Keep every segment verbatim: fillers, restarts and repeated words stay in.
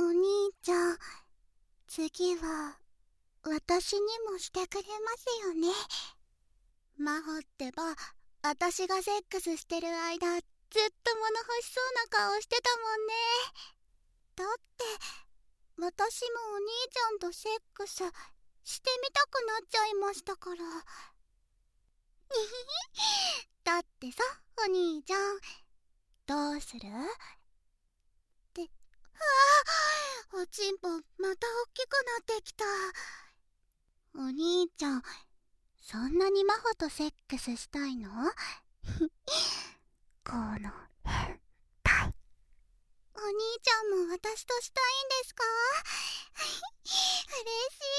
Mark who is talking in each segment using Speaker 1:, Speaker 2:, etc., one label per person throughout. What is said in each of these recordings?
Speaker 1: お兄ちゃん、次は私にもしてくれますよね。真帆ってば、私がセックスしてる間、ずっと物欲しそうな顔してたもんね。だって私もお兄ちゃんとセックスしてみたくなっちゃいましたから。だってさ、お兄ちゃん、どうするって。ああ、おちんぽまた大きくなってきた。お兄ちゃん、そんなに真帆とセックスしたいの？この変態。お兄ちゃんも私としたいんですか？嬉しい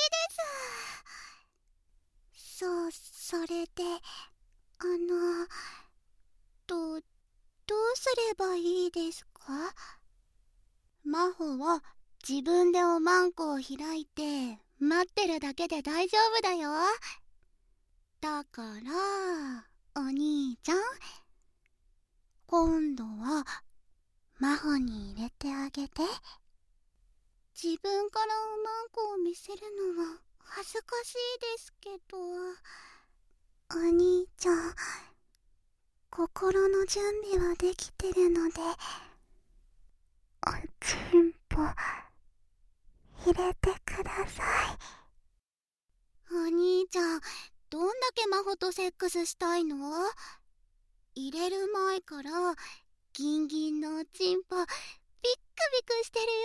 Speaker 1: です。そう、それで、あの、ど、どうすればいいですか？真帆は自分でおまんこを開いて待ってるだけで大丈夫だよ。だからお兄ちゃん、今度は真帆に入れてあげて。自分からおまんこを見せるのは恥ずかしいですけど。お兄ちゃん、心の準備はできてるので、おちんぽ入れてください。お兄ちゃん、どんだけ真帆とセックスしたいの？入れる前からギンギンのおちんぽビックビクしてるよ。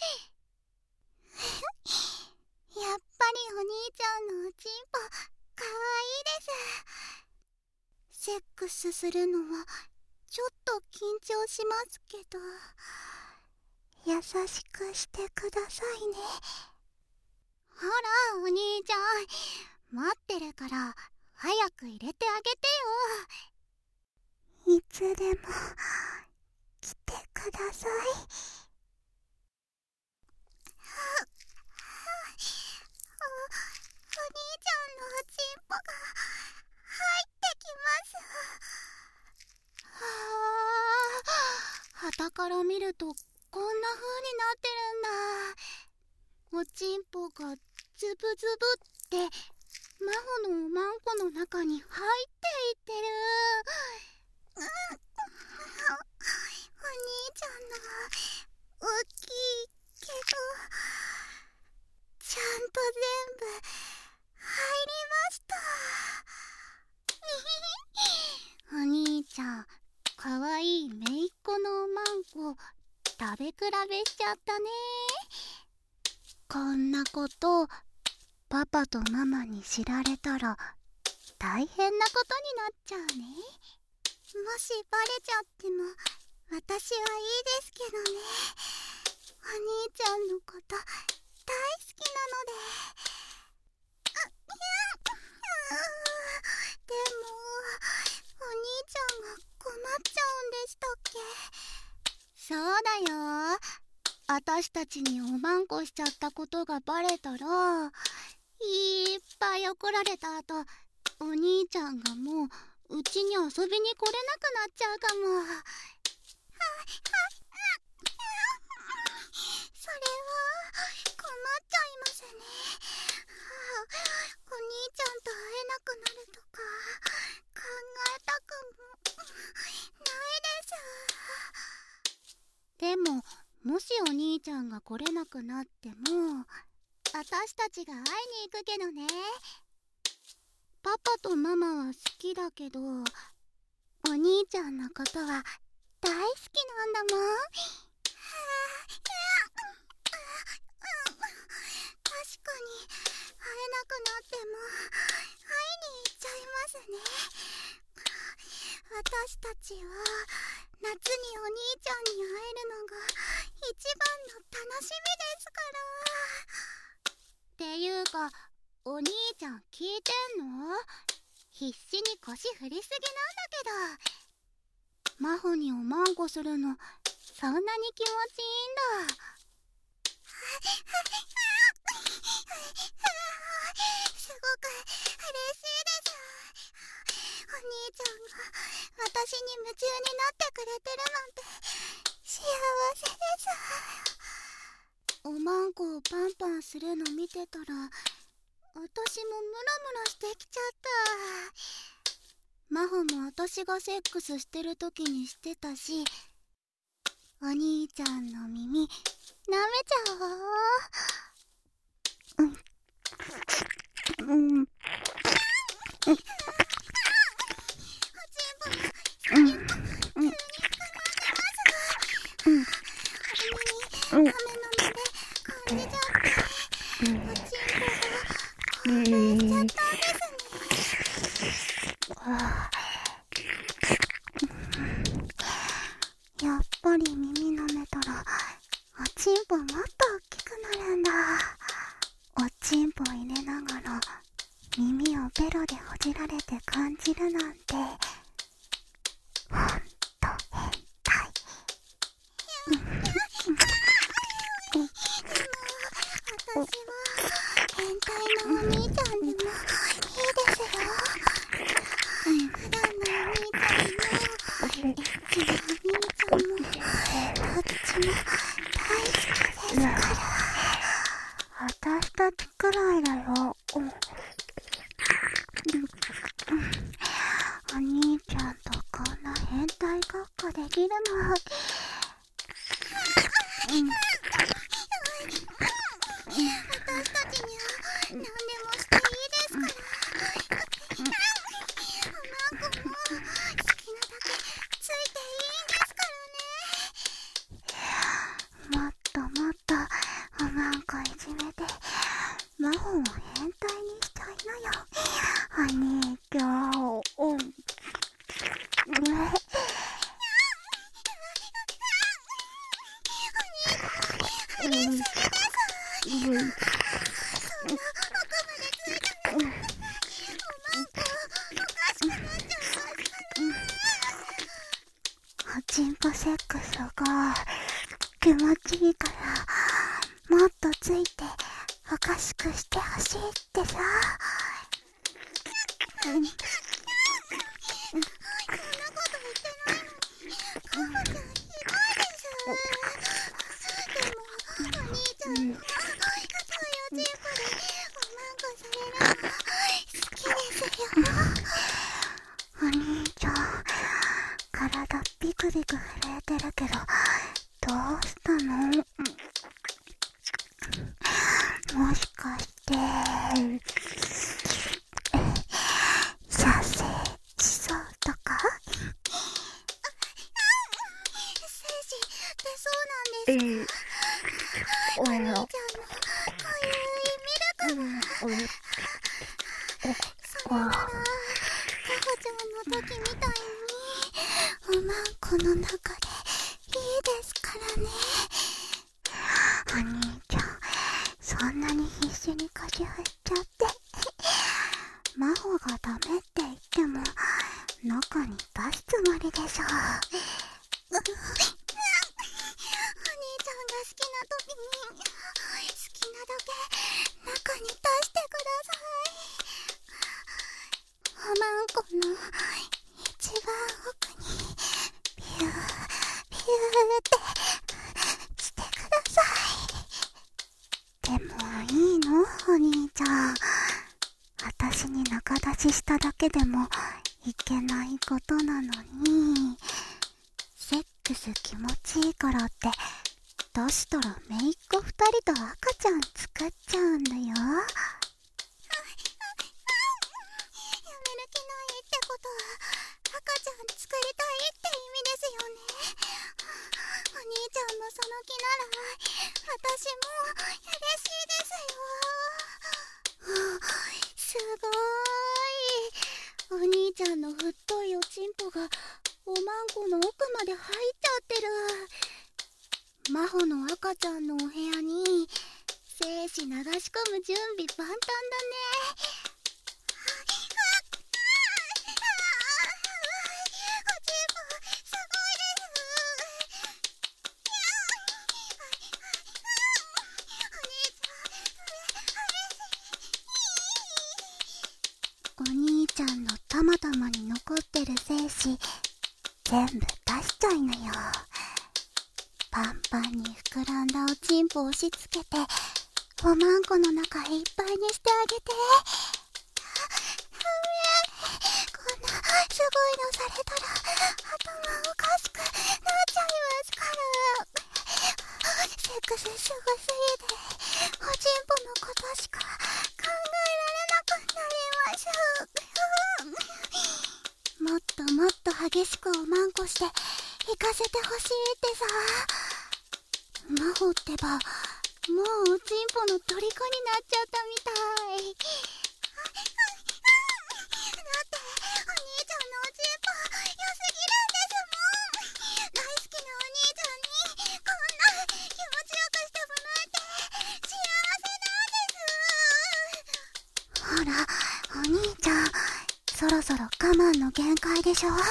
Speaker 1: やっぱりお兄ちゃんのおちんぽかわいいです。セックスするのはちょっと緊張しますけど、優しくしてくださいね。ほらお兄ちゃん、待ってるから早く入れてあげてよ。いつでも来てください。お、お兄ちゃんのおちんぽが入ってきます。はあ、傍から見るとこんな風になってるんだ。おちんぽがズブズブって真帆のおまんこの中に入っていってる。うん、お兄ちゃんのは大きいけど、ちゃんと全部入りました。お兄ちゃん、かわいいめいっ子のおまんこ食べ比べしちゃったね。こんなことパパとママに知られたら大変なことになっちゃうね。もしバレちゃっても私はいいですけどね。お兄ちゃんのこと大好きなので。あ、いや、でもお兄ちゃんが困っちゃうんでしたっけ？そうだよ。私たちにおまんこしちゃったことがバレたら、いっぱい怒られた後、お兄ちゃんがもううちに遊びに来れなくなっちゃうかも。は、は、は、それは困っちゃいますね。はあ、お兄ちゃんと会えなくなるとか考えたくもないです。でももしお兄ちゃんが来れなくなっても私たちが会いに行くけどね。パパとママは好きだけど、お兄ちゃんのことは大好きなんだもん。はあ、確かに会えなくなっても会いに行っちゃいますね。私たちは夏にお兄ちゃんに会えるのが一番の楽しみですから。っていうか、お兄ちゃん聞いてんの？必死に腰振りすぎなんだけど。真帆におまんこするのそんなに気持ちいいんだ。すごく嬉しいです。お兄ちゃんが私に夢中になってくれてるなんて幸せです。 するの見てたら、私もムラムラしてきちゃった。真帆も私がセックスしてる時にしてたし、お兄ちゃんの耳舐めちゃおう。うんうんうんやっぱり耳舐めたらおちんぽもっと大きくなるんだ。おちんぽ入れながら耳をベロでほじられて感じるなんてほんと変態。でも私は変態なお兄ちゃんでもいいですよ。普段のお兄ちゃんもエッチなお兄ちゃんもどっちも大好きですから。私たちくらいだよ。お兄ちゃんとこんな変態ごっこできるの。うん私たちには何でもしていいですから。マンコも好きなだけついていいんですからね。もっともっとおまんこいじめて真帆を変態にしたいのよ。お兄ちゃん。うんね嬉しいです。うん、そんな奥までついたらおまんこおかしくなっちゃいますから。おちんぽセックスが気持ちいいからもっとついておかしくしてほしいってさ。うん、そんなこと言ってないのにカモちゃんひどいです。でもお兄ちゃんの太いおちんぽでおまんこされるの好きですよ。お兄ちゃん体ビクビク震えてるけどどうしたの？もしかして射精しそうとか？精子ってそうなんですか？お兄ちゃんのこういうミルクがそれならカホちゃんの時みたいにおまんこの中でいいですからね。お兄ちゃんそんなに必死に腰振っちゃって真帆がダメって言っても中に出すつもりでしょ。お兄ちゃんが好きな時に好きなだけ中に出してください。おまんこの一番奥にピューピューってしてください。でもいいの？お兄ちゃん私に仲出ししただけでもいけないことなのに、セックス気持ちいいからって出したら姪っ子二人と赤ちゃん作っちゃうんだよ。やめる気ないってことは赤ちゃん作りたいって意味ですよね。お兄ちゃんもその気なら私も嬉しいですよ。すごーい。お兄ちゃんの太いおちんぽがおまんこの奥まで入っちゃってる。真帆の赤ちゃんのお部屋に精子流し込む準備万端だね。おちんぽすごいです。お兄ちゃんのたまたまに残ってる精子全部出しちゃいなよ。パンパンに膨らんだおちんぽ押し付けておまんこの中いっぱいにしてあげて。こんなすごいのされたら頭おかしくなっちゃいますから。セックスすごすぎておちんぽのことしか考えられなくなります。もっともっと激しくおまんこして行かせてほしいってさ。魔法ってばもうおちんぽの虜になっちゃったみたい。だってお兄ちゃんのおちんぽ良すぎるんですもん。大好きなお兄ちゃんにこんな気持ちよくしてもらえて幸せなんです。ほらお兄ちゃん、そろそろ我慢の限界でしょ。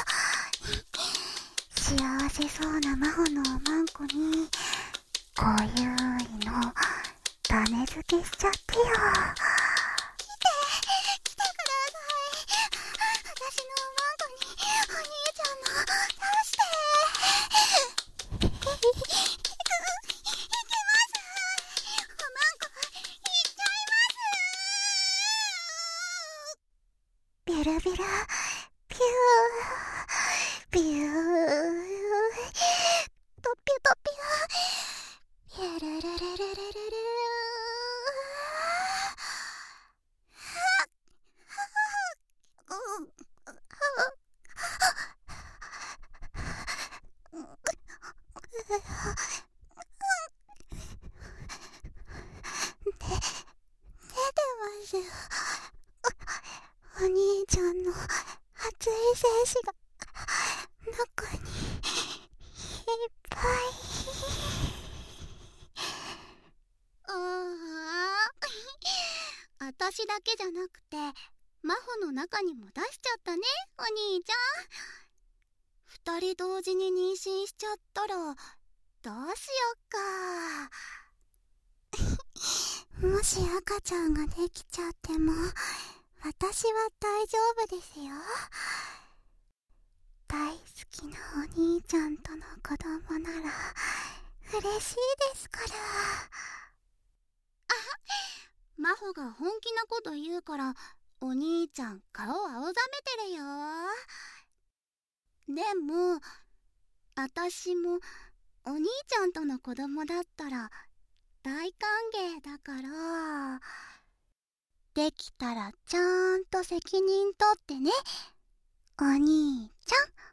Speaker 1: 幸せそうな魔法のおまんこにこういうの種付けしちゃってよ。来て、来てください。私のおまんこにお兄ちゃんの出して。いきます。おまんこいっちゃいます。ビュルビュル、ピュー、ビュー、トピュトピュー。ゆるるるるるるる出てます。お兄ちゃんの熱い精子が中にいっぱい。ああ、私だけじゃなくて魔法の中にも出しちゃったね、お兄ちゃん。二人同時に妊娠しちゃったらどうしよっか。もし赤ちゃんができちゃっても私は大丈夫ですよ。大好きなお兄ちゃんとの子供なら嬉しいですから。真帆が本気なこと言うからお兄ちゃん顔青ざめてるよ。でも私もお兄ちゃんとの子供だったら大歓迎だから、できたらちゃんと責任取ってね、お兄ちゃん。